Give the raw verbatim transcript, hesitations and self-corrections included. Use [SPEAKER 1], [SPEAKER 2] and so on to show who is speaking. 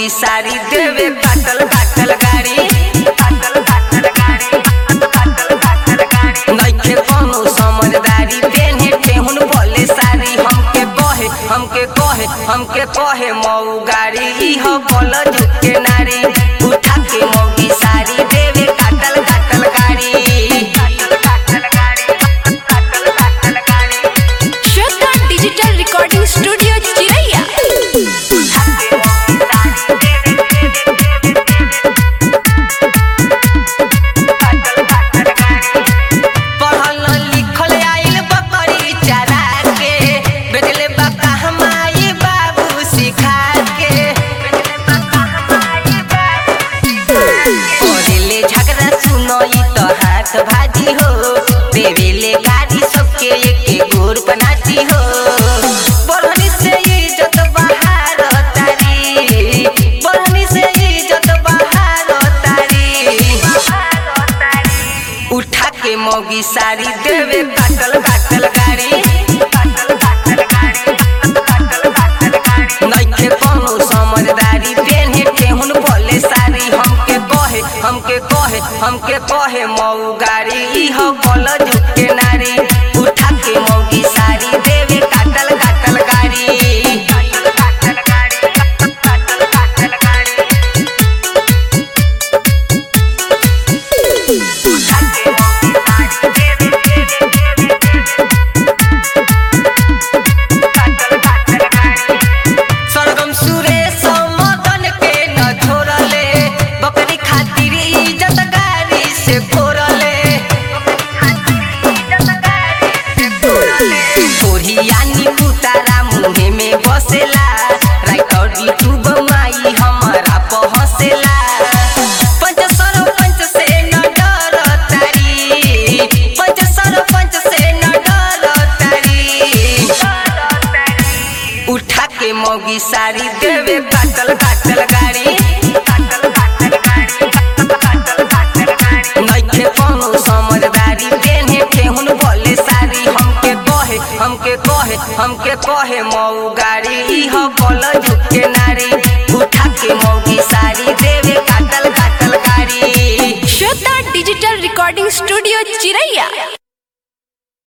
[SPEAKER 1] सारी देवे काटल काटल गाड़ी नइखे कोनो समझदारी पेन्हे टेहुन बोले सारी हमके कहे हमके कहे हमके कहे मऊ गाड़ी इह बोल झुके नारी उठा के मौगी सारी देवे काटल काटल गाड़ी
[SPEAKER 2] श्रद्धा डिजिटल रिकॉर्डिंग स्टूडियो चिरैया।
[SPEAKER 1] भाजी हो देवेले गाड़ी सबके एक गोर बनाती हो बोलनी से इज्जत बाहर तारी बोलनी से इज्जत बाहर तारी उठा के मौगी सारी देवे काटल काटल गाड़ी नइखे कोनो समझदारी पेन्हे टेहुन बोले सारी हमके कहे हमके कहे हमके कहे मऊ गाड़ी इह बोल झुके नारी उठा के मौगी सारी देवे काटल काटल गाड़ी सरगम सुरेश मदन के न छोड़ले बकरी खातिर इज्जत गाड़ी से फोड़ले यानी पुतारा मुहे में बसेला राइटर यूट्यूब माई हमारा पहुँचेला पंच सरपंच से न डर तारी पंच सरपंच से न डर तारी उठा के मौगी सारी देवे काटल काटल गाड़ी नइखे कोनो समझदारी पेन्हे टेहुन बोले सारी हमके कहे हमके कहे हमके कहे मऊ गाड़ी इह बोल झुके नारी उठा के मौगी सारी देवे काटल काटल गाड़ी
[SPEAKER 2] श्रद्धा डिजिटल रिकॉर्डिंग स्टूडियो चिरैया।